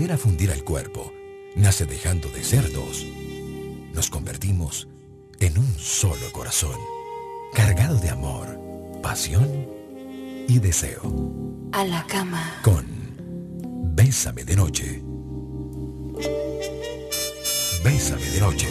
aprender a fundir al cuerpo nace dejando de ser dos. Nos convertimos en un solo corazón, cargado de amor, pasión y deseo. A la cama. Con Bésame de Noche. Bésame de Noche.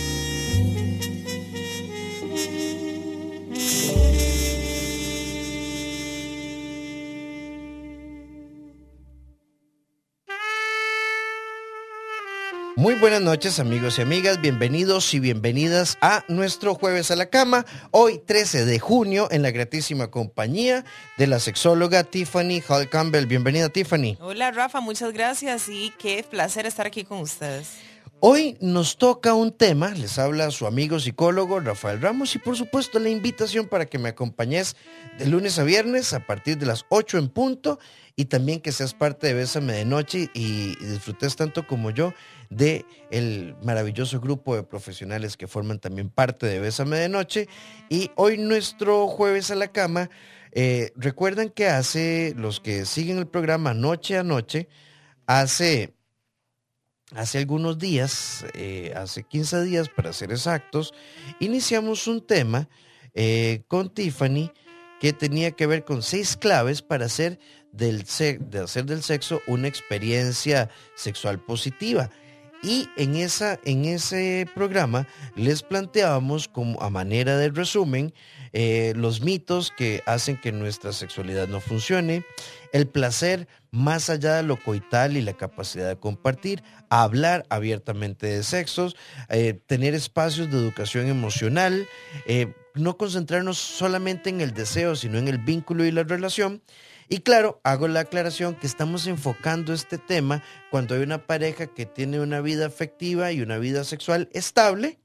Muy buenas noches, amigos y amigas, bienvenidos y bienvenidas a nuestro Jueves a la Cama, hoy 13 de junio en la gratísima compañía de la sexóloga Tiffany Hall Campbell. Bienvenida, Tiffany. Hola, Rafa, muchas gracias y qué placer estar aquí con ustedes. Hoy nos toca un tema, les habla su amigo psicólogo Rafael Ramos y por supuesto la invitación para que me acompañes de lunes a viernes a partir de las 8 en punto y también que seas parte de Bésame de Noche y disfrutes tanto como yo de el maravilloso grupo de profesionales que forman también parte de Bésame de Noche. Y hoy nuestro Jueves a la Cama, recuerdan que los que siguen el programa Noche a Noche, hace algunos días, hace 15 días para ser exactos, iniciamos un tema con Tiffany que tenía que ver con 6 claves para hacer del sexo una experiencia sexual positiva. Y en ese programa les planteábamos como a manera de resumen los mitos que hacen que nuestra sexualidad no funcione, el placer más allá de lo coital y la capacidad de compartir, hablar abiertamente de sexos, tener espacios de educación emocional, no concentrarnos solamente en el deseo, sino en el vínculo y la relación. Y claro, hago la aclaración que estamos enfocando este tema cuando hay una pareja que tiene una vida afectiva y una vida sexual estable,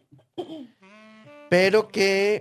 pero que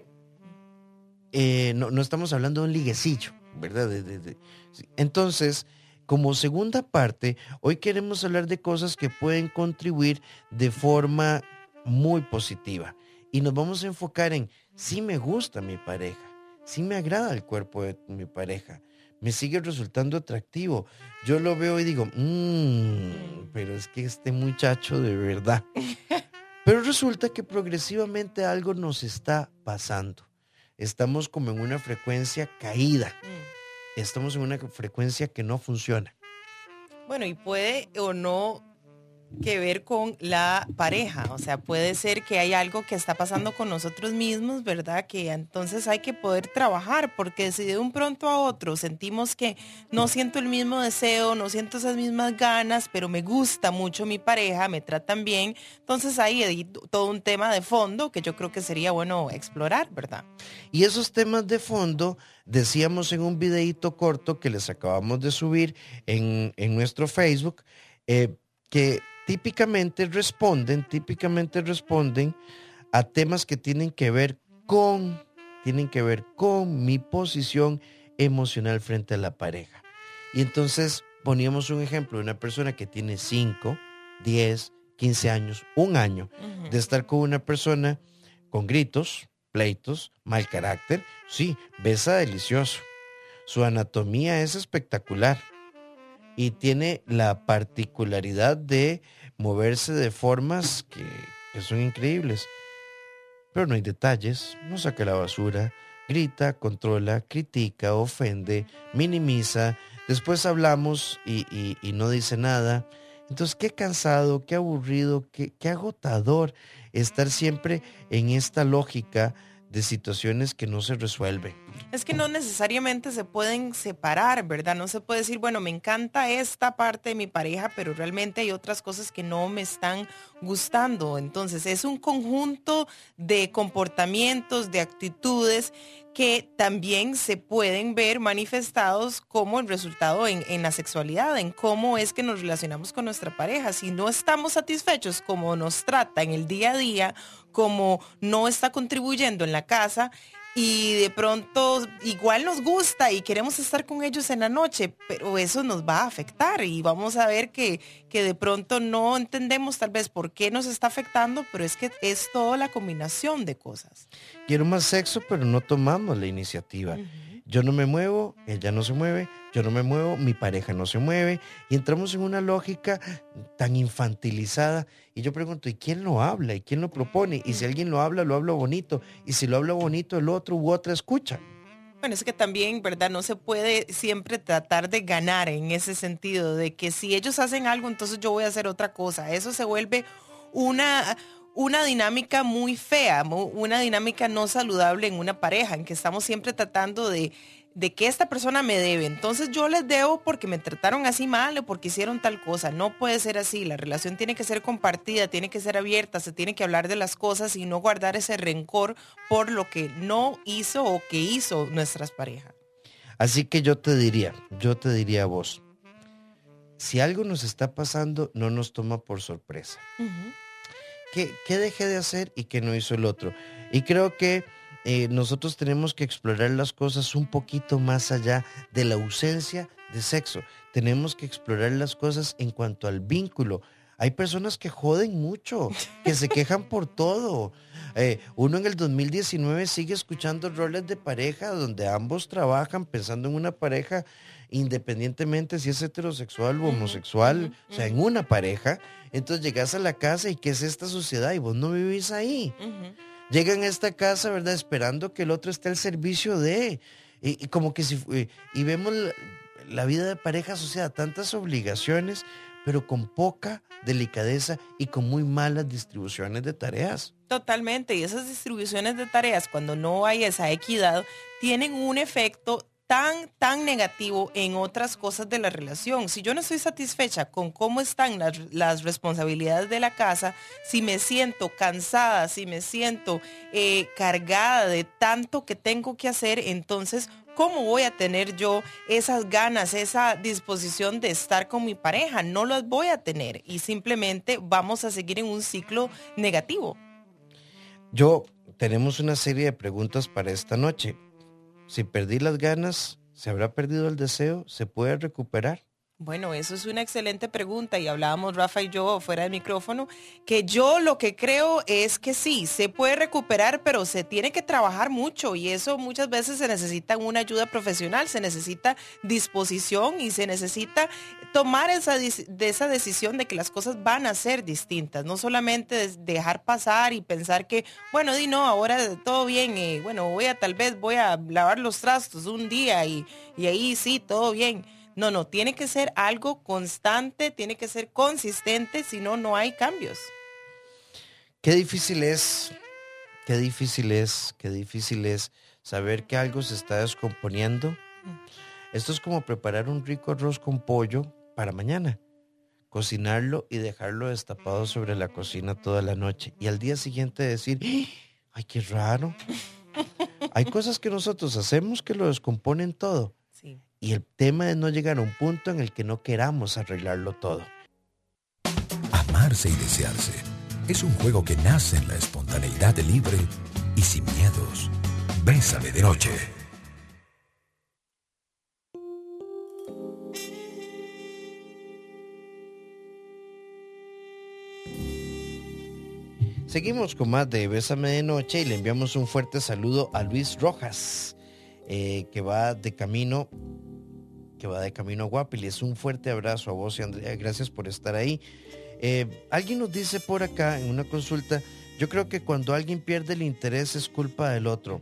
no estamos hablando de un liguecillo, ¿verdad? Entonces, como segunda parte, hoy queremos hablar de cosas que pueden contribuir de forma muy positiva. Y nos vamos a enfocar en si me gusta mi pareja, si me agrada el cuerpo de mi pareja, me sigue resultando atractivo. Yo lo veo y digo, pero es que este muchacho de verdad. Pero resulta que progresivamente algo nos está pasando. Estamos como en una frecuencia caída. Estamos en una frecuencia que no funciona. Bueno, y puede o no que ver con la pareja, o sea, puede ser que hay algo que está pasando con nosotros mismos, ¿verdad? Que entonces hay que poder trabajar, porque si de un pronto a otro sentimos que no siento el mismo deseo, no siento esas mismas ganas, pero me gusta mucho mi pareja, me tratan bien, entonces hay todo un tema de fondo que yo creo que sería bueno explorar, ¿verdad? Y esos temas de fondo, decíamos en un videíto corto que les acabamos de subir en nuestro Facebook, que típicamente responden a temas que tienen que ver con mi posición emocional frente a la pareja. Y entonces poníamos un ejemplo de una persona que tiene 5, 10, 15 años, un año de estar con una persona con gritos, pleitos, mal carácter. Sí, besa delicioso. Su anatomía es espectacular. Y tiene la particularidad de moverse de formas que son increíbles. Pero no hay detalles, no saca la basura, grita, controla, critica, ofende, minimiza. Después hablamos y no dice nada. Entonces, qué cansado, qué aburrido, qué agotador estar siempre en esta lógica de situaciones que no se resuelven. Es que no necesariamente se pueden separar, ¿verdad? No se puede decir, bueno, me encanta esta parte de mi pareja, pero realmente hay otras cosas que no me están gustando. Entonces, es un conjunto de comportamientos, de actitudes que también se pueden ver manifestados como el resultado en la sexualidad, en cómo es que nos relacionamos con nuestra pareja. Si no estamos satisfechos como nos trata en el día a día, como no está contribuyendo en la casa, y de pronto igual nos gusta y queremos estar con ellos en la noche, pero eso nos va a afectar y vamos a ver que de pronto no entendemos tal vez por qué nos está afectando, pero es que es toda la combinación de cosas. Quiero más sexo, pero no tomamos la iniciativa. Yo no me muevo, ella no se mueve, yo no me muevo, mi pareja no se mueve, y entramos en una lógica tan infantilizada. Y yo pregunto, ¿y quién lo habla? ¿Y quién lo propone? Y si alguien lo habla bonito, y si lo habla bonito, el otro u otra escucha. Bueno, es que también, ¿verdad? No se puede siempre tratar de ganar en ese sentido, de que si ellos hacen algo, entonces yo voy a hacer otra cosa. Eso se vuelve una dinámica muy fea, una dinámica no saludable en una pareja, en que estamos siempre tratando de que esta persona me debe. Entonces yo les debo porque me trataron así mal o porque hicieron tal cosa. No puede ser así. La relación tiene que ser compartida, tiene que ser abierta, se tiene que hablar de las cosas y no guardar ese rencor por lo que no hizo o que hizo nuestras parejas. Así que yo te diría a vos, si algo nos está pasando, no nos toma por sorpresa. Uh-huh. ¿Qué dejé de hacer y qué no hizo el otro? Y creo que nosotros tenemos que explorar las cosas un poquito más allá de la ausencia de sexo. Tenemos que explorar las cosas en cuanto al vínculo. Hay personas que joden mucho, que se quejan por todo. Uno en el 2019 sigue escuchando roles de pareja donde ambos trabajan pensando en una pareja independientemente si es heterosexual o homosexual, o sea, en una pareja. Entonces llegas a la casa y ¿qué es esta sociedad? Y vos no vivís ahí. Llegan a esta casa, ¿verdad? Esperando que el otro esté al servicio de... Y como que si... y vemos la vida de pareja asociada a tantas obligaciones, pero con poca delicadeza y con muy malas distribuciones de tareas. Totalmente. Y esas distribuciones de tareas, cuando no hay esa equidad, tienen un efecto tan negativo en otras cosas de la relación. Si yo no estoy satisfecha con cómo están las responsabilidades de la casa, si me siento cansada, si me siento cargada de tanto que tengo que hacer, entonces, ¿cómo voy a tener yo esas ganas, esa disposición de estar con mi pareja? No las voy a tener y simplemente vamos a seguir en un ciclo negativo. Tenemos una serie de preguntas para esta noche. Si perdí las ganas, ¿se habrá perdido el deseo? ¿Se puede recuperar? Bueno, eso es una excelente pregunta y hablábamos Rafa y yo fuera del micrófono, que yo lo que creo es que sí, se puede recuperar, pero se tiene que trabajar mucho y eso muchas veces se necesita una ayuda profesional, se necesita disposición y se necesita tomar esa decisión de que las cosas van a ser distintas, no solamente dejar pasar y pensar que, bueno, ahora todo bien, tal vez voy a lavar los trastos un día y ahí sí, todo bien. No, tiene que ser algo constante, tiene que ser consistente, si no, no hay cambios. Qué difícil es saber que algo se está descomponiendo. Esto es como preparar un rico arroz con pollo para mañana, cocinarlo y dejarlo destapado sobre la cocina toda la noche y al día siguiente decir, ¡ay, qué raro! Hay cosas que nosotros hacemos que lo descomponen todo. Sí. Y el tema es no llegar a un punto en el que no queramos arreglarlo todo. Amarse y desearse es un juego que nace en la espontaneidad de libre y sin miedos. Bésame de noche. Seguimos con más de Bésame de Noche y le enviamos un fuerte saludo a Luis Rojas, que va de camino a Guapiles. Un fuerte abrazo a vos y Andrea, gracias por estar ahí. Alguien nos dice por acá en una consulta, yo creo que cuando alguien pierde el interés es culpa del otro.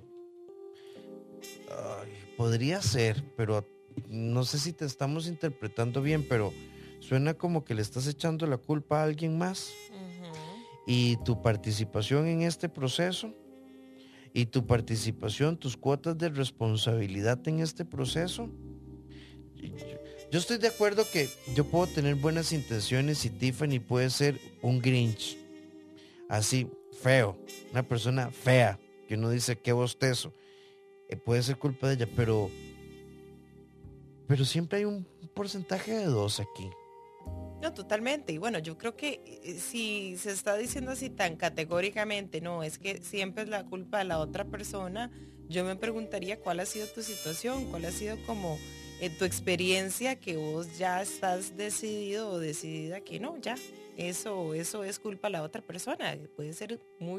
Podría ser, pero no sé si te estamos interpretando bien, pero suena como que le estás echando la culpa a alguien más. Y tu participación en este proceso y tus cuotas de responsabilidad en este proceso. Yo estoy de acuerdo que yo puedo tener buenas intenciones y Tiffany puede ser un Grinch, así feo, una persona fea, que uno dice qué bostezo, puede ser culpa de ella, pero siempre hay un porcentaje de 2 aquí. No, totalmente. Y bueno, yo creo que si se está diciendo así tan categóricamente, no, es que siempre es la culpa de la otra persona, yo me preguntaría cuál ha sido tu situación, cuál ha sido como tu experiencia que vos ya estás decidido o decidida que no, ya, eso es culpa de la otra persona. Puede ser muy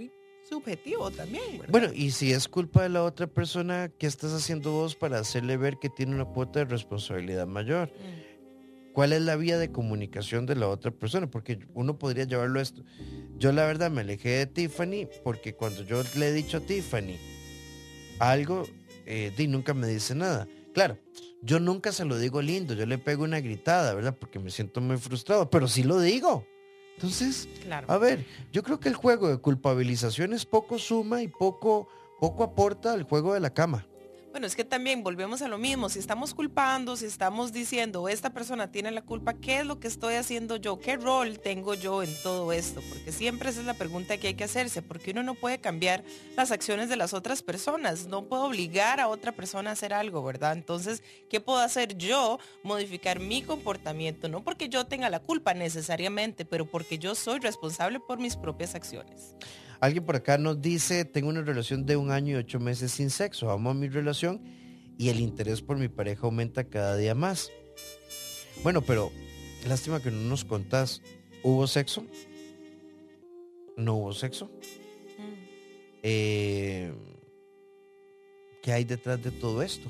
subjetivo también, ¿verdad? Bueno, y si es culpa de la otra persona, ¿qué estás haciendo vos para hacerle ver que tiene una cuota de responsabilidad mayor? ¿Cuál es la vía de comunicación de la otra persona? Porque uno podría llevarlo a esto. Yo la verdad me alejé de Tiffany porque cuando yo le he dicho a Tiffany algo, nunca me dice nada. Claro, yo nunca se lo digo lindo, yo le pego una gritada, ¿verdad? Porque me siento muy frustrado, pero sí lo digo. Entonces, Claro. a ver, yo creo que el juego de culpabilizaciones poco suma y poco aporta al juego de la cama. Bueno, es que también volvemos a lo mismo. Si estamos culpando, si estamos diciendo, esta persona tiene la culpa, ¿qué es lo que estoy haciendo yo? ¿Qué rol tengo yo en todo esto? Porque siempre esa es la pregunta que hay que hacerse, porque uno no puede cambiar las acciones de las otras personas. No puedo obligar a otra persona a hacer algo, ¿verdad? Entonces, ¿qué puedo hacer yo? Modificar mi comportamiento, no porque yo tenga la culpa necesariamente, pero porque yo soy responsable por mis propias acciones. Alguien por acá nos dice, tengo una relación de 1 año y 8 meses sin sexo, amo mi relación y el interés por mi pareja aumenta cada día más. Bueno, pero lástima que no nos contás, ¿hubo sexo? ¿No hubo sexo? ¿Qué hay detrás de todo esto?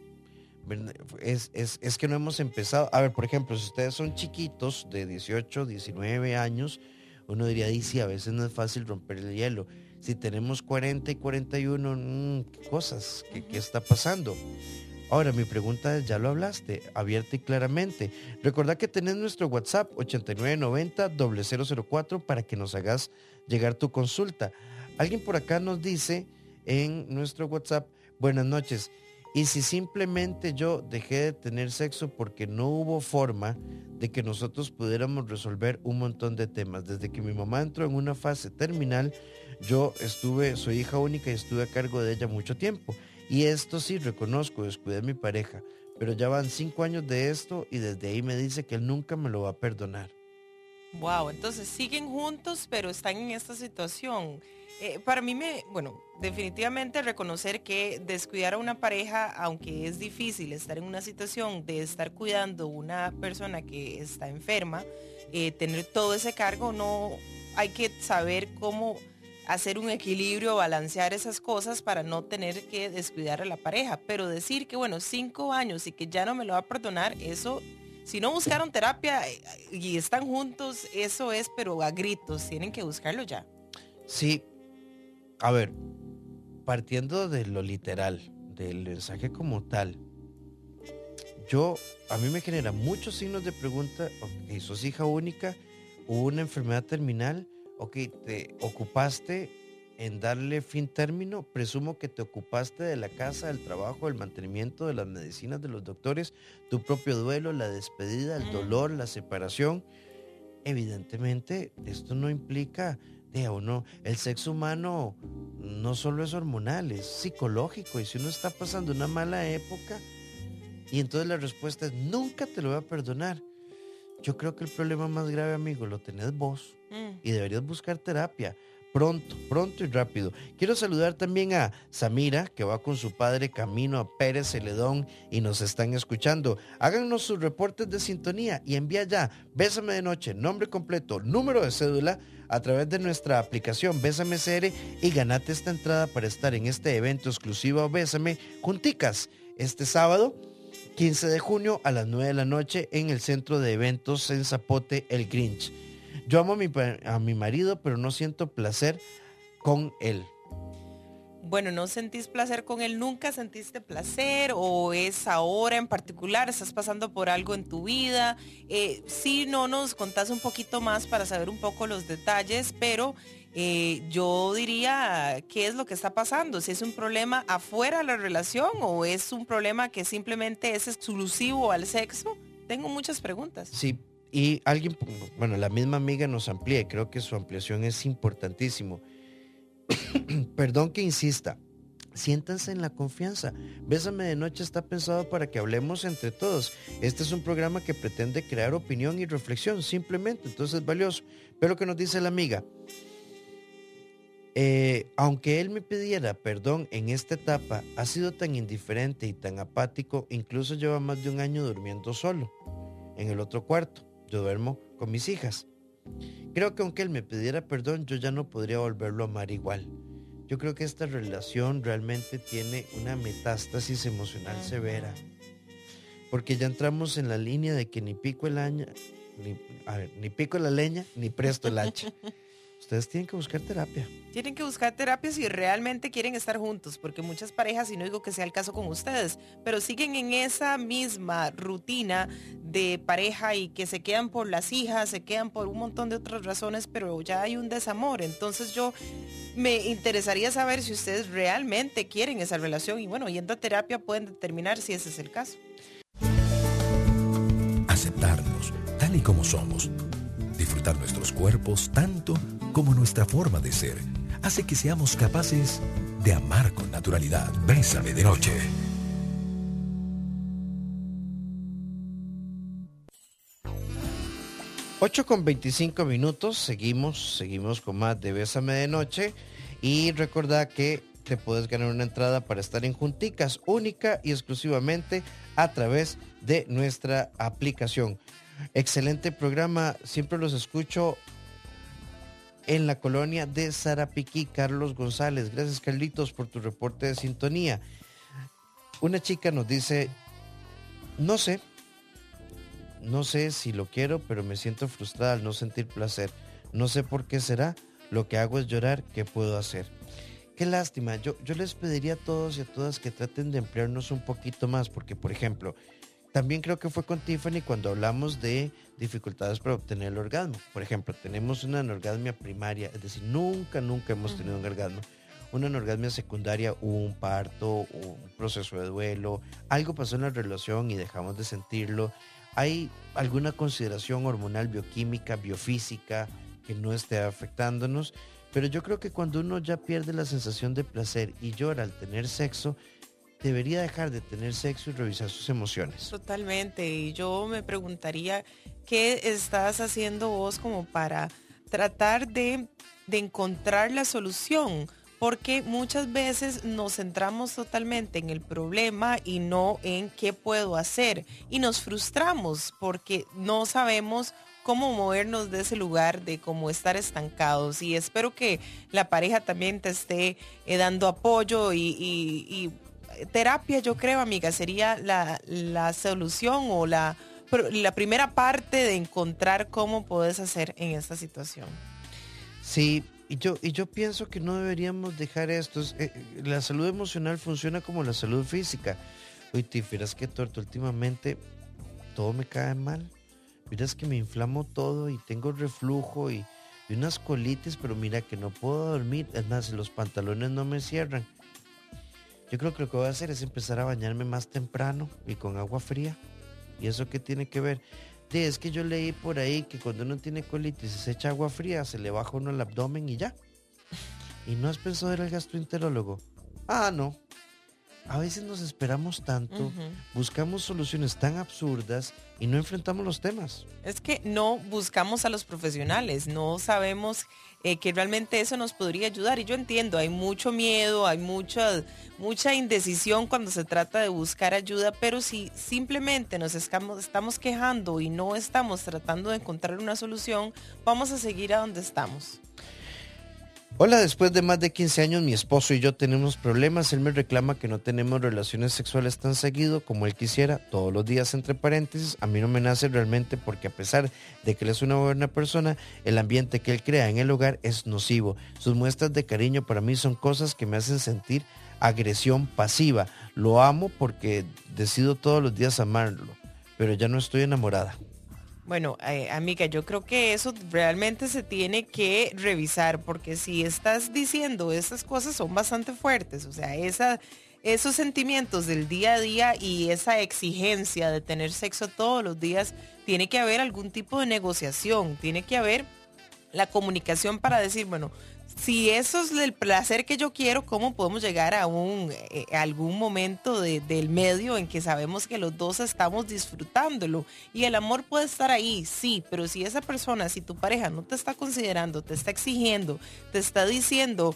Es que no hemos empezado. A ver, por ejemplo, si ustedes son chiquitos de 18, 19 años, uno diría, sí, a veces no es fácil romper el hielo. Si tenemos 40 y 41, ¿qué cosas? ¿Qué está pasando? Ahora, mi pregunta es, ya lo hablaste, abierta y claramente. Recordá que tenés nuestro WhatsApp 8990-004 para que nos hagas llegar tu consulta. Alguien por acá nos dice en nuestro WhatsApp, buenas noches. Y si simplemente yo dejé de tener sexo porque no hubo forma de que nosotros pudiéramos resolver un montón de temas. Desde que mi mamá entró en una fase terminal, soy hija única y estuve a cargo de ella mucho tiempo. Y esto sí, reconozco, descuidé a mi pareja. Pero ya van 5 años de esto y desde ahí me dice que él nunca me lo va a perdonar. Wow, entonces siguen juntos, pero están en esta situación. Para mí definitivamente reconocer que descuidar a una pareja, aunque es difícil estar en una situación de estar cuidando a una persona que está enferma, tener todo ese cargo, no hay que saber cómo hacer un equilibrio, balancear esas cosas para no tener que descuidar a la pareja. Pero decir que 5 años y que ya no me lo va a perdonar, eso, si no buscaron terapia y están juntos, eso es, pero a gritos, tienen que buscarlo ya. Sí. A ver, partiendo de lo literal, del mensaje como tal, a mí me genera muchos signos de pregunta. Ok, sos hija única, hubo una enfermedad terminal, ok, te ocupaste en darle fin término, presumo que te ocupaste de la casa, del trabajo, del mantenimiento, de las medicinas, de los doctores, tu propio duelo, la despedida, el dolor, la separación. Evidentemente, esto no implica... el sexo humano no solo es hormonal, es psicológico. Y si uno está pasando una mala época, y entonces la respuesta es, nunca te lo voy a perdonar. Yo creo que el problema más grave, amigo, lo tenés vos. Y deberías buscar terapia. Pronto y rápido. Quiero saludar también a Samira, que va con su padre camino a Pérez Celedón y nos están escuchando. Háganos sus reportes de sintonía y envía ya Bésame de Noche, nombre completo, número de cédula, a través de nuestra aplicación Bésame CR y ganate esta entrada para estar en este evento exclusivo Bésame junticas este sábado 15 de junio a las 9 de la noche en el centro de eventos en Zapote, El Grinch. Yo amo a mi marido, pero no siento placer con él. Bueno, ¿no sentís placer con él? ¿Nunca sentiste placer? ¿O es ahora en particular? ¿Estás pasando por algo en tu vida? Sí, no nos contás un poquito más para saber un poco los detalles, pero yo diría, ¿qué es lo que está pasando? ¿Si es un problema afuera de la relación o es un problema que simplemente es exclusivo al sexo? Tengo muchas preguntas. Sí. Y alguien, la misma amiga nos amplía y creo que su ampliación es importantísimo. Perdón que insista, siéntanse en la confianza. Bésame de Noche está pensado para que hablemos entre todos. Este es un programa que pretende crear opinión y reflexión, simplemente, entonces es valioso. Pero lo que nos dice la amiga, aunque él me pidiera perdón en esta etapa, ha sido tan indiferente y tan apático, incluso lleva más de 1 año durmiendo solo, en el otro cuarto. Yo duermo con mis hijas. Creo que aunque él me pidiera perdón, yo ya no podría volverlo a amar igual. Yo creo que esta relación realmente tiene una metástasis emocional severa. Porque ya entramos en la línea de que ni pico el año, ni pico la leña, ni presto el hacha. Ustedes tienen que buscar terapia. Tienen que buscar terapia si realmente quieren estar juntos, porque muchas parejas, y no digo que sea el caso con ustedes, pero siguen en esa misma rutina de pareja y que se quedan por las hijas, se quedan por un montón de otras razones, pero ya hay un desamor. Entonces yo me interesaría saber si ustedes realmente quieren esa relación y bueno, yendo a terapia pueden determinar si ese es el caso. Aceptarnos tal y como somos. Disfrutar nuestros cuerpos tanto como nuestra forma de ser hace que seamos capaces de amar con naturalidad. Bésame de noche. 8:25, seguimos con más de Bésame de Noche y recordá que te puedes ganar una entrada para estar en Junticas, única y exclusivamente a través de nuestra aplicación. Excelente programa, siempre los escucho en la colonia de Sarapiquí. Carlos González, gracias Carlitos por tu reporte de sintonía. Una chica nos dice, no sé si lo quiero, pero me siento frustrada al no sentir placer. No sé por qué será, lo que hago es llorar, ¿qué puedo hacer? Qué lástima, yo les pediría a todos y a todas que traten de emplearnos un poquito más, porque por ejemplo, también creo que fue con Tiffany cuando hablamos de dificultades para obtener el orgasmo. Por ejemplo, tenemos una anorgasmia primaria, es decir, nunca hemos tenido un orgasmo. Una anorgasmia secundaria, un parto, un proceso de duelo, algo pasó en la relación y dejamos de sentirlo. ¿Hay alguna consideración hormonal, bioquímica, biofísica que no esté afectándonos? Pero yo creo que cuando uno ya pierde la sensación de placer y llora al tener sexo, debería dejar de tener sexo y revisar sus emociones. Totalmente, y yo me preguntaría, ¿qué estás haciendo vos como para tratar de encontrar la solución? Porque muchas veces nos centramos totalmente en el problema y no en qué puedo hacer. Y nos frustramos porque no sabemos cómo movernos de ese lugar, de cómo estar estancados. Y espero que la pareja también te esté dando apoyo y terapia, yo creo, amiga, sería la solución o la primera parte de encontrar cómo puedes hacer en esta situación. Sí, y yo pienso que no deberíamos dejar esto. La salud emocional funciona como la salud física. Uy, te fieras que torto, últimamente todo me cae mal. Miras que me inflamo todo y tengo reflujo y unas colitis, pero mira que no puedo dormir. Es más, los pantalones no me cierran. Yo creo que lo que voy a hacer es empezar a bañarme más temprano y con agua fría. ¿Y eso qué tiene que ver? Es que yo leí por ahí que cuando uno tiene colitis y se echa agua fría, se le baja uno el abdomen y ya. ¿Y no has pensado ir al gastroenterólogo? Ah, no. A veces nos esperamos tanto, buscamos soluciones tan absurdas y no enfrentamos los temas. Es que no buscamos a los profesionales, no sabemos que realmente eso nos podría ayudar. Y yo entiendo, hay mucho miedo, hay mucha indecisión cuando se trata de buscar ayuda, pero si simplemente nos estamos quejando y no estamos tratando de encontrar una solución, vamos a seguir a donde estamos. Hola, después de más de 15 años mi esposo y yo tenemos problemas. Él me reclama que no tenemos relaciones sexuales tan seguido como él quisiera, todos los días entre paréntesis. A mí no me nace realmente porque a pesar de que él es una buena persona, el ambiente que él crea en el hogar es nocivo. Sus muestras de cariño para mí son cosas que me hacen sentir agresión pasiva. Lo amo porque decido todos los días amarlo, pero ya no estoy enamorada. Bueno, amiga, yo creo que eso realmente se tiene que revisar, porque si estás diciendo esas cosas son bastante fuertes, o sea, esos sentimientos del día a día y esa exigencia de tener sexo todos los días, tiene que haber algún tipo de negociación, tiene que haber la comunicación para decir, bueno, si eso es el placer que yo quiero, ¿cómo podemos llegar a algún momento del medio en que sabemos que los dos estamos disfrutándolo? Y el amor puede estar ahí, sí, pero si esa persona, si tu pareja no te está considerando, te está exigiendo, te está diciendo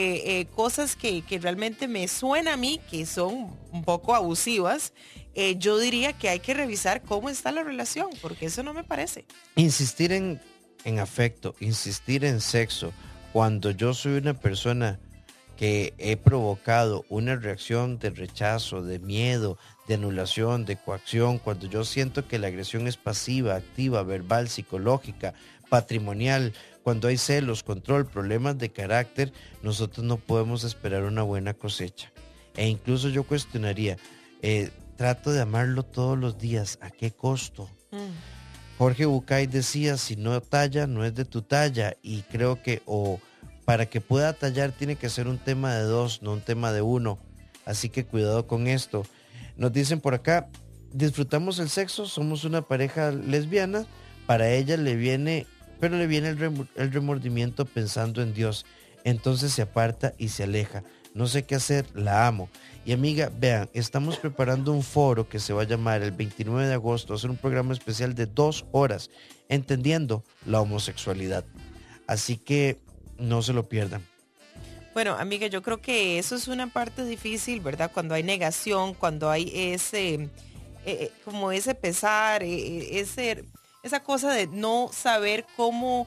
cosas que realmente me suena a mí que son un poco abusivas, yo diría que hay que revisar cómo está la relación, porque eso no me parece. Insistir en en afecto, insistir en sexo, cuando yo soy una persona que he provocado una reacción de rechazo, de miedo, de anulación, de coacción, cuando yo siento que la agresión es pasiva, activa, verbal, psicológica, patrimonial, cuando hay celos, control, problemas de carácter, nosotros no podemos esperar una buena cosecha. E incluso yo cuestionaría, trato de amarlo todos los días, ¿a qué costo? Jorge Bucay decía, si no talla, no es de tu talla, y creo que para que pueda tallar tiene que ser un tema de dos, no un tema de uno. Así que cuidado con esto. Nos dicen por acá, disfrutamos el sexo, somos una pareja lesbiana, para ella le viene el remordimiento pensando en Dios. Entonces se aparta y se aleja. No sé qué hacer, la amo. Y amiga, vean, estamos preparando un foro que se va a llamar el 29 de agosto, va a ser un programa especial de 2 horas, entendiendo la homosexualidad. Así que no se lo pierdan. Bueno, amiga, yo creo que eso es una parte difícil, ¿verdad? Cuando hay negación, cuando hay como ese pesar, esa cosa de no saber cómo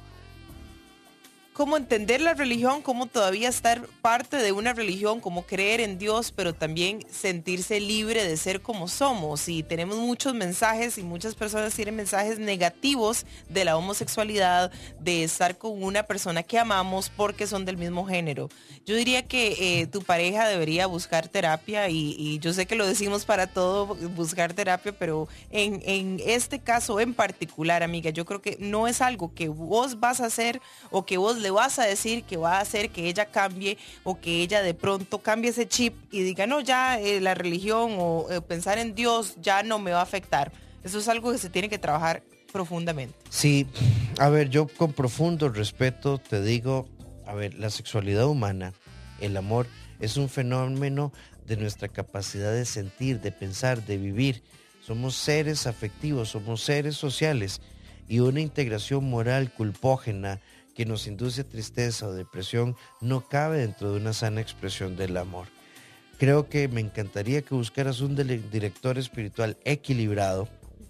entender la religión, cómo todavía estar parte de una religión, cómo creer en Dios, pero también sentirse libre de ser como somos. Y tenemos muchos mensajes y muchas personas tienen mensajes negativos de la homosexualidad, de estar con una persona que amamos porque son del mismo género. Yo diría que tu pareja debería buscar terapia y yo sé que lo decimos para todo, buscar terapia, pero en este caso en particular, amiga, yo creo que no es algo que vos vas a hacer o que vos le vas a decir que va a hacer que ella cambie o que ella de pronto cambie ese chip y diga, no, ya la religión o pensar en Dios ya no me va a afectar. Eso es algo que se tiene que trabajar profundamente. Sí, a ver, yo con profundo respeto te digo, a ver, la sexualidad humana, el amor, es un fenómeno de nuestra capacidad de sentir, de pensar, de vivir. Somos seres afectivos, somos seres sociales y una integración moral culpógena que nos induce a tristeza o depresión no cabe dentro de una sana expresión del amor. Creo que me encantaría que buscaras un director espiritual equilibrado,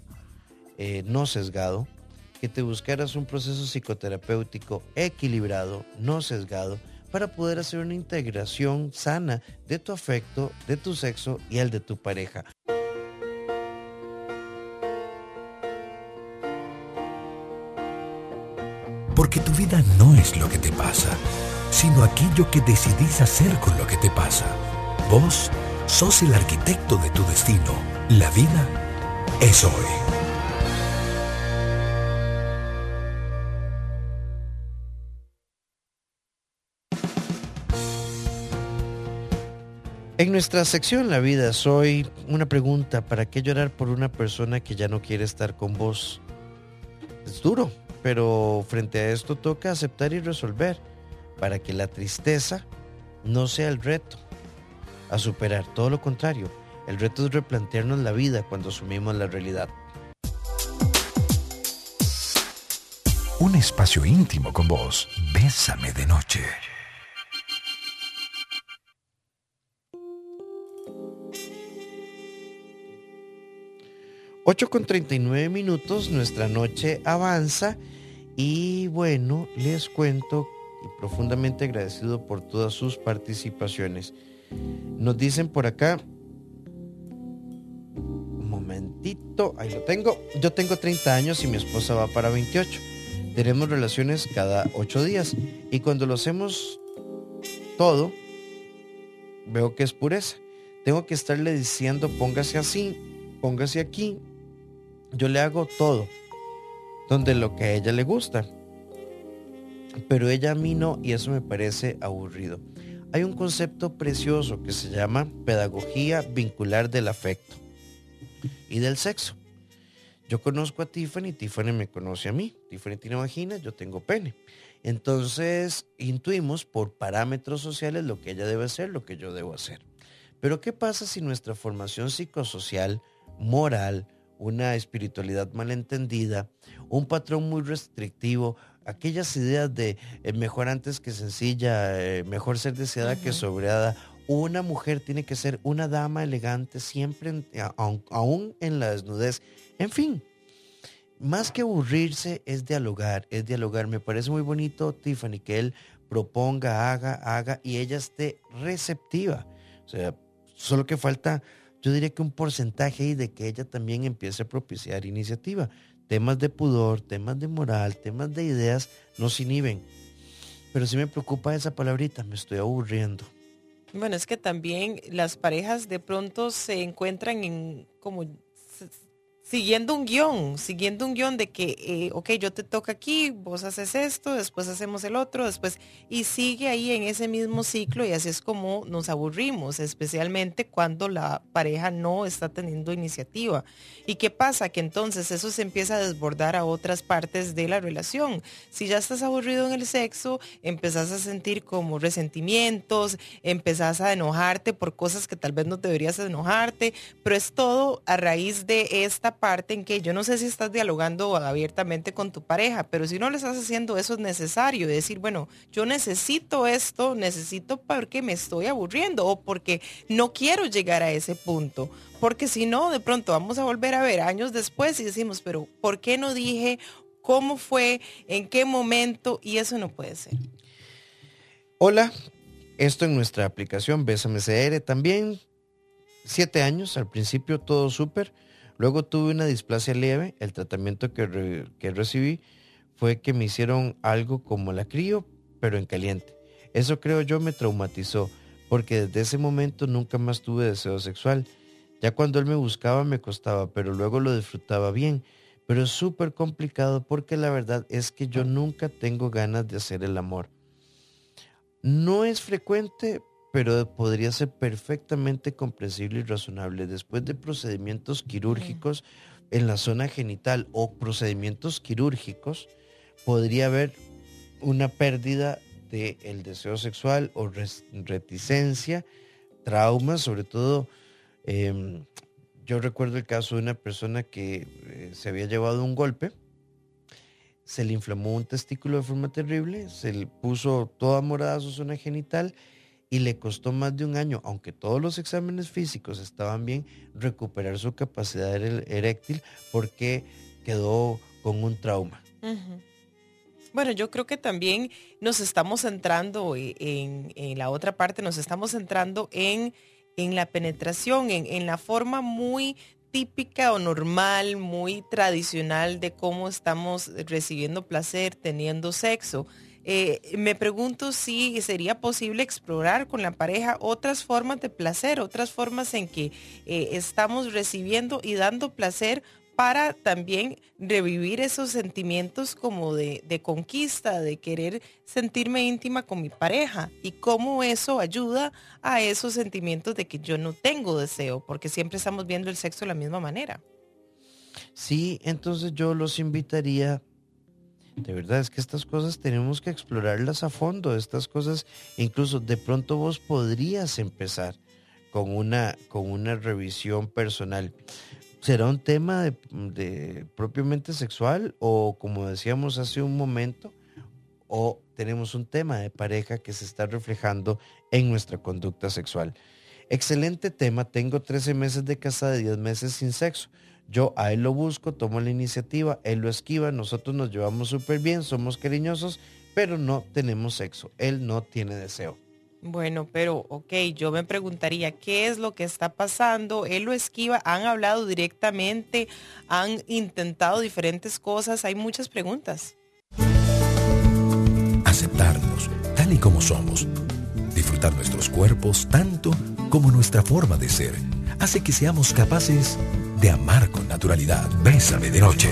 no sesgado, que te buscaras un proceso psicoterapéutico equilibrado, no sesgado, para poder hacer una integración sana de tu afecto, de tu sexo y el de tu pareja. Porque tu vida no es lo que te pasa, sino aquello que decidís hacer con lo que te pasa. Vos sos el arquitecto de tu destino. La vida es hoy. En nuestra sección La vida es hoy, una pregunta, ¿para qué llorar por una persona que ya no quiere estar con vos? Es duro, pero frente a esto toca aceptar y resolver para que la tristeza no sea el reto a superar, todo lo contrario, el reto es replantearnos la vida cuando asumimos la realidad. Un espacio íntimo con vos. Bésame de noche. 8:39, nuestra noche avanza y bueno, les cuento y profundamente agradecido por todas sus participaciones. Nos dicen por acá, un momentito, ahí lo tengo. Yo tengo 30 años y mi esposa va para 28. Tenemos relaciones cada 8 días y cuando lo hacemos todo, veo que es pureza. Tengo que estarle diciendo, póngase así, póngase aquí. Yo le hago todo, donde lo que a ella le gusta, pero ella a mí no, y eso me parece aburrido. Hay un concepto precioso que se llama pedagogía vincular del afecto y del sexo. Yo conozco a Tiffany me conoce a mí. Tiffany tiene vagina, yo tengo pene. Entonces intuimos por parámetros sociales lo que ella debe hacer, lo que yo debo hacer. Pero ¿qué pasa si nuestra formación psicosocial, moral, una espiritualidad malentendida, un patrón muy restrictivo, aquellas ideas de mejor antes que sencilla, mejor ser deseada que sobreada, una mujer tiene que ser una dama elegante siempre, aún en la desnudez, en fin, más que aburrirse, es dialogar, es dialogar. Me parece muy bonito, Tiffany, que él proponga, haga y ella esté receptiva. O sea, solo que falta, yo diría que un porcentaje ahí de que ella también empiece a propiciar iniciativa. Temas de pudor, temas de moral, temas de ideas nos inhiben. Pero sí me preocupa esa palabrita, me estoy aburriendo. Bueno, es que también las parejas de pronto se encuentran en como siguiendo un guión de que, ok, yo te toca aquí, vos haces esto, después hacemos el otro, después, y sigue ahí en ese mismo ciclo y así es como nos aburrimos, especialmente cuando la pareja no está teniendo iniciativa. ¿Y qué pasa? Que entonces eso se empieza a desbordar a otras partes de la relación. Si ya estás aburrido en el sexo, empezás a sentir como resentimientos, empezás a enojarte por cosas que tal vez no deberías enojarte, pero es todo a raíz de esta parte en que yo no sé si estás dialogando abiertamente con tu pareja, pero si no le estás haciendo eso es necesario, decir, bueno, yo necesito esto, necesito porque me estoy aburriendo o porque no quiero llegar a ese punto, porque si no, de pronto vamos a volver a ver años después y decimos, pero ¿por qué no dije? ¿Cómo fue? ¿En qué momento? Y eso no puede ser. Hola, esto en nuestra aplicación Bésame CR también, 7 años, al principio todo súper. Luego tuve una displasia leve. El tratamiento que recibí fue que me hicieron algo como la crío, pero en caliente. Eso creo yo me traumatizó, porque desde ese momento nunca más tuve deseo sexual. Ya cuando él me buscaba me costaba, pero luego lo disfrutaba bien. Pero es súper complicado porque la verdad es que yo nunca tengo ganas de hacer el amor. No es frecuente, pero podría ser perfectamente comprensible y razonable. Después de procedimientos quirúrgicos en la zona genital o procedimientos quirúrgicos, podría haber una pérdida del deseo sexual o reticencia, traumas, sobre todo. Yo recuerdo el caso de una persona que se había llevado un golpe, se le inflamó un testículo de forma terrible, se le puso toda morada su zona genital y le costó más de un año, aunque todos los exámenes físicos estaban bien, recuperar su capacidad eréctil porque quedó con un trauma. Uh-huh. Bueno, yo creo que también nos estamos centrando en la otra parte, nos estamos centrando en la penetración, en la forma muy típica o normal, muy tradicional de cómo estamos recibiendo placer, teniendo sexo. Me pregunto si sería posible explorar con la pareja otras formas de placer, otras formas en que estamos recibiendo y dando placer para también revivir esos sentimientos como de conquista, de querer sentirme íntima con mi pareja y cómo eso ayuda a esos sentimientos de que yo no tengo deseo, porque siempre estamos viendo el sexo de la misma manera. Sí, entonces yo los invitaría, de verdad es que estas cosas tenemos que explorarlas a fondo, estas cosas, incluso de pronto vos podrías empezar con una revisión personal. ¿Será un tema de propiamente sexual o, como decíamos hace un momento, o tenemos un tema de pareja que se está reflejando en nuestra conducta sexual? Excelente tema. Tengo 13 meses de casada y 10 meses sin sexo. Yo a él lo busco, tomo la iniciativa, él lo esquiva, nosotros nos llevamos súper bien, somos cariñosos, pero no tenemos sexo. Él no tiene deseo. Bueno, pero ok, yo me preguntaría, ¿qué es lo que está pasando? Él lo esquiva, han hablado directamente, han intentado diferentes cosas, hay muchas preguntas. Aceptarnos tal y como somos, disfrutar nuestros cuerpos tanto como nuestra forma de ser, hace que seamos capaces de amar con naturalidad. Bésame de noche.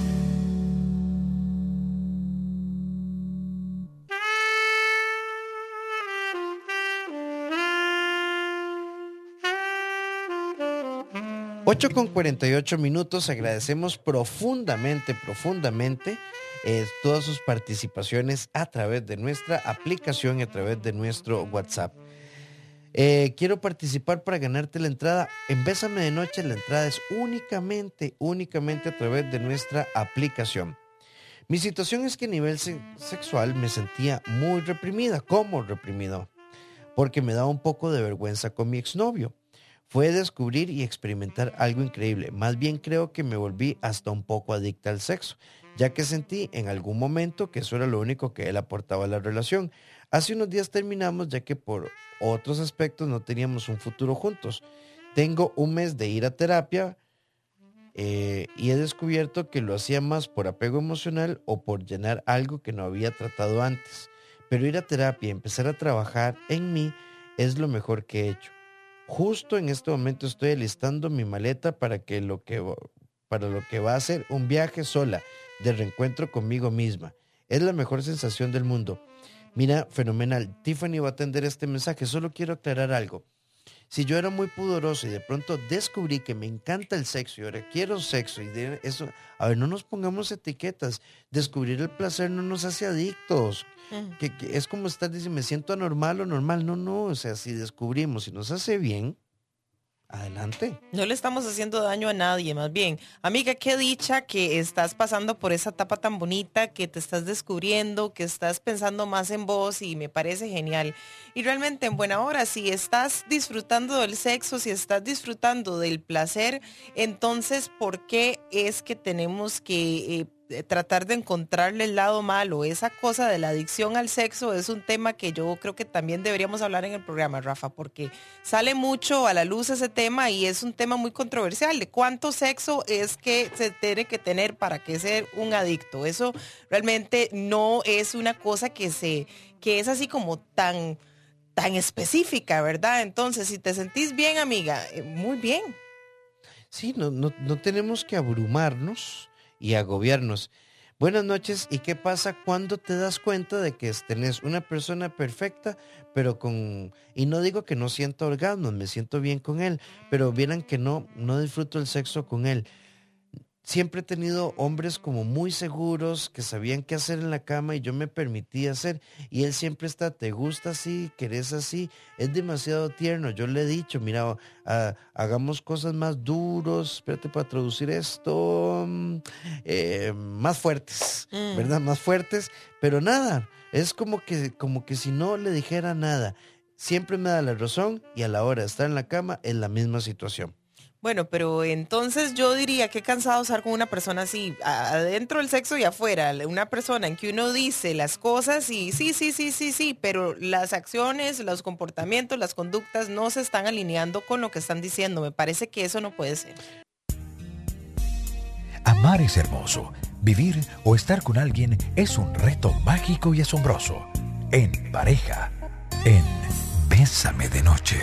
8:48. Agradecemos profundamente todas sus participaciones a través de nuestra aplicación y a través de nuestro WhatsApp. Quiero participar para ganarte la entrada. En Bésame de Noche la entrada es únicamente a través de nuestra aplicación. Mi situación es que a nivel sexual me sentía muy reprimida. ¿Cómo reprimida? Porque me daba un poco de vergüenza con mi exnovio. fue descubrir y experimentar algo increíble. Más bien creo que me volví hasta un poco adicta al sexo, ya que sentí en algún momento que eso era lo único que él aportaba a la relación. Hace unos días terminamos ya que por otros aspectos no teníamos un futuro juntos. Tengo un mes de ir a terapia y he descubierto que lo hacía más por apego emocional o por llenar algo que no había tratado antes. Pero ir a terapia y empezar a trabajar en mí es lo mejor que he hecho. Justo en este momento estoy alistando mi maleta para lo que va a ser un viaje sola de reencuentro conmigo misma. Es la mejor sensación del mundo. Mira, fenomenal. Tiffany va a atender este mensaje. Solo quiero aclarar algo. Si yo era muy pudoroso y de pronto descubrí que me encanta el sexo y ahora quiero sexo y de eso, a ver, no nos pongamos etiquetas. Descubrir el placer no nos hace adictos. Que es como estar diciendo, me siento anormal o normal. No, o sea, si descubrimos y nos hace bien, adelante. No le estamos haciendo daño a nadie, más bien. Amiga, qué dicha que estás pasando por esa etapa tan bonita, que te estás descubriendo, que estás pensando más en vos y me parece genial. Y realmente en buena hora, si estás disfrutando del sexo, si estás disfrutando del placer, entonces, ¿por qué es que tenemos que tratar de encontrarle el lado malo? Esa cosa de la adicción al sexo es un tema que yo creo que también deberíamos hablar en el programa, Rafa, porque sale mucho a la luz ese tema y es un tema muy controversial de cuánto sexo es que se tiene que tener para que ser un adicto. Eso realmente no es una cosa que es así como tan específica, ¿verdad? Entonces, si te sentís bien, amiga, muy bien. Sí, no tenemos que abrumarnos y agobiarnos. Buenas noches. ¿Y qué pasa cuando te das cuenta de que tenés una persona perfecta, y no digo que no sienta orgasmos, me siento bien con él, pero vieran que no disfruto el sexo con él? Siempre he tenido hombres como muy seguros, que sabían qué hacer en la cama y yo me permitía hacer. Y él siempre está, ¿te gusta así? ¿Querés así? Es demasiado tierno. Yo le he dicho, mira, hagamos cosas más duros, espérate para traducir esto, más fuertes, ¿verdad? Más fuertes, pero nada, es como que si no le dijera nada. Siempre me da la razón y a la hora de estar en la cama es la misma situación. Bueno, pero entonces yo diría que cansado estar con una persona así, adentro del sexo y afuera, una persona en que uno dice las cosas y sí, pero las acciones, los comportamientos, las conductas no se están alineando con lo que están diciendo. Me parece que eso no puede ser. Amar es hermoso. Vivir o estar con alguien es un reto mágico y asombroso. En pareja, en Bésame de Noche.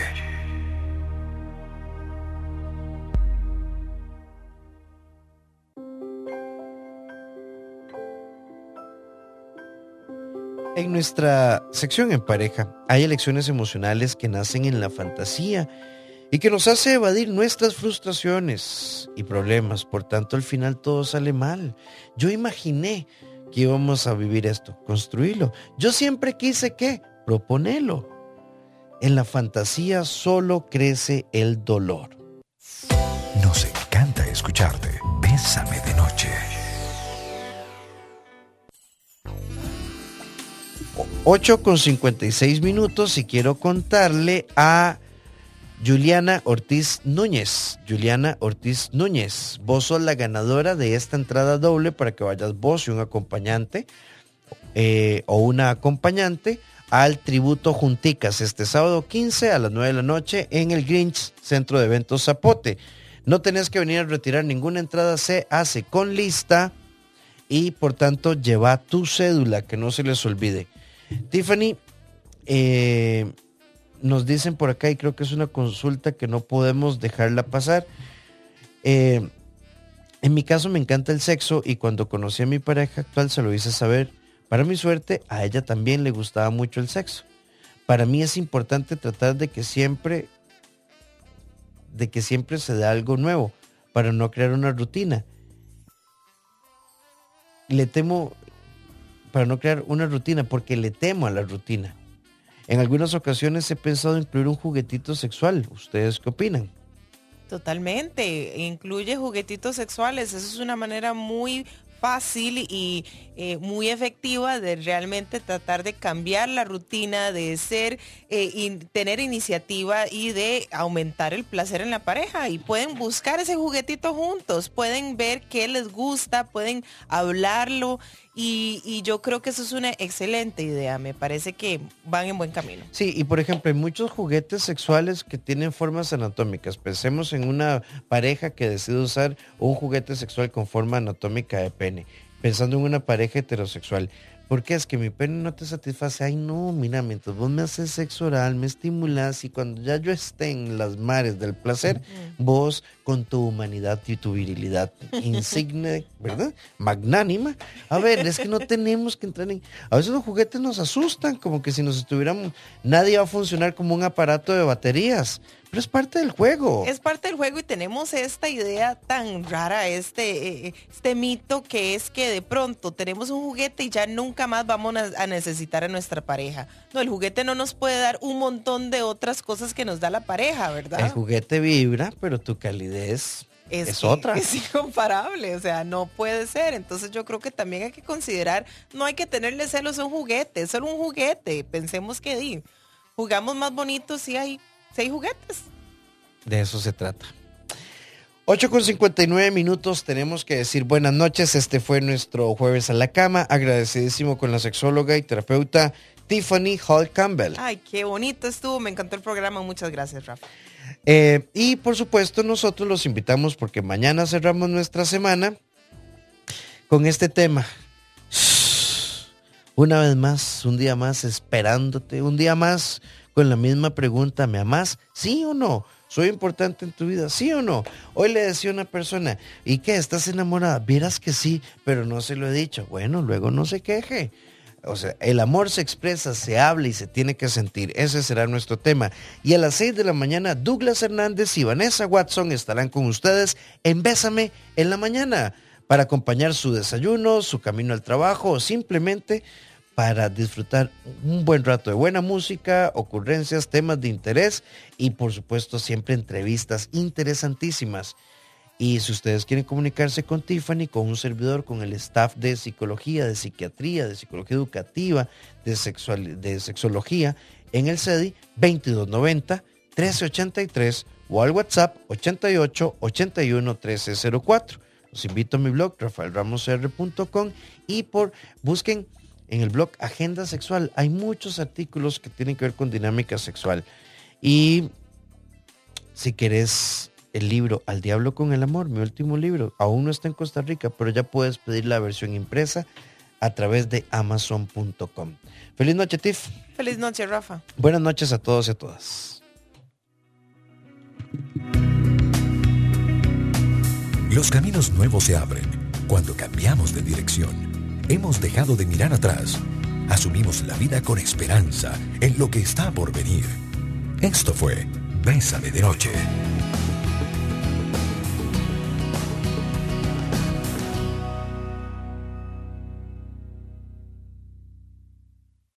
En nuestra sección en pareja hay elecciones emocionales que nacen en la fantasía y que nos hace evadir nuestras frustraciones y problemas. Por tanto, al final todo sale mal. Yo imaginé que íbamos a vivir esto, construirlo. Yo siempre quise proponerlo. En la fantasía solo crece el dolor. Nos encanta escucharte. Bésame de Noche. 8:56 y quiero contarle a Juliana Ortiz Núñez. Juliana Ortiz Núñez, vos sos la ganadora de esta entrada doble para que vayas vos y un acompañante o una acompañante al tributo Junticas este sábado 15 a las 9 de la noche en el Grinch Centro de Eventos Zapote. No tenés que venir a retirar ninguna entrada, se hace con lista y por tanto lleva tu cédula, que no se les olvide. Tiffany, nos dicen por acá y creo que es una consulta que no podemos dejarla pasar. En mi caso me encanta el sexo y cuando conocí a mi pareja actual se lo hice saber. Para mi suerte, a ella también le gustaba mucho el sexo. Para mí es importante tratar de que siempre se dé algo nuevo para no crear una rutina. Para no crear una rutina, porque le temo a la rutina. En algunas ocasiones he pensado incluir un juguetito sexual. ¿Ustedes qué opinan? Totalmente, incluye juguetitos sexuales, eso es una manera muy fácil y muy efectiva de realmente tratar de cambiar la rutina, de ser y tener iniciativa y de aumentar el placer en la pareja. Y pueden buscar ese juguetito juntos, pueden ver qué les gusta, pueden hablarlo y yo creo que eso es una excelente idea. Me parece que van en buen camino. Sí, y por ejemplo, hay muchos juguetes sexuales que tienen formas anatómicas. Pensemos en una pareja que decide usar un juguete sexual con forma anatómica de pene. Pensando en una pareja heterosexual. ¿Por qué? Es que mi pene no te satisface. Ay, no, mira, mientras vos me haces sexo oral, me estimulas y cuando ya yo esté en las mares del placer, vos con tu humanidad y tu virilidad insigne, ¿verdad? Magnánima. A ver, es que no tenemos que entrar en... A veces los juguetes nos asustan, como que si nos estuviéramos... Nadie va a funcionar como un aparato de baterías. Pero es parte del juego. Es parte del juego y tenemos esta idea tan rara, este mito que es que de pronto tenemos un juguete y ya nunca más vamos a necesitar a nuestra pareja. No, el juguete no nos puede dar un montón de otras cosas que nos da la pareja, ¿verdad? El juguete vibra, pero tu calidez es otra. Es incomparable, o sea, no puede ser. Entonces yo creo que también hay que considerar, no hay que tenerle celos a un juguete, es solo un juguete. Pensemos que jugamos más bonito si hay 6 juguetes. De eso se trata. 8:59, tenemos que decir buenas noches. Este fue nuestro jueves a la cama. Agradecidísimo con la sexóloga y terapeuta Tiffany Hall Campbell. Ay, qué bonito estuvo, me encantó el programa. Muchas gracias, Rafa. Y por supuesto nosotros los invitamos porque mañana cerramos nuestra semana con este tema. Una vez más, un día más esperándote, un día más con la misma pregunta, ¿me amás? ¿Sí o no? ¿Soy importante en tu vida? ¿Sí o no? Hoy le decía a una persona, ¿y qué? ¿Estás enamorada? Vieras que sí, pero no se lo he dicho. Bueno, luego no se queje. O sea, el amor se expresa, se habla y se tiene que sentir. Ese será nuestro tema. Y a las 6 de la mañana, Douglas Hernández y Vanessa Watson estarán con ustedes en Bésame en la mañana para acompañar su desayuno, su camino al trabajo o simplemente para disfrutar un buen rato de buena música, ocurrencias, temas de interés y por supuesto siempre entrevistas interesantísimas. Y si ustedes quieren comunicarse con Tiffany, con un servidor, con el staff de psicología, de psiquiatría, de psicología educativa, de sexología, en el CEDI 2290-1383 o al WhatsApp 88-81-1304. Los invito a mi blog, rafaelramosr.com y busquen en el blog Agenda Sexual. Hay muchos artículos que tienen que ver con dinámica sexual. Y si querés el libro Al Diablo con el Amor, mi último libro, aún no está en Costa Rica, pero ya puedes pedir la versión impresa a través de amazon.com. Feliz noche, Tiff. Feliz noche, Rafa. Buenas noches a todos y a todas. Los caminos nuevos se abren cuando cambiamos de dirección. Hemos dejado de mirar atrás. Asumimos la vida con esperanza en lo que está por venir. Esto fue Bésame de Noche.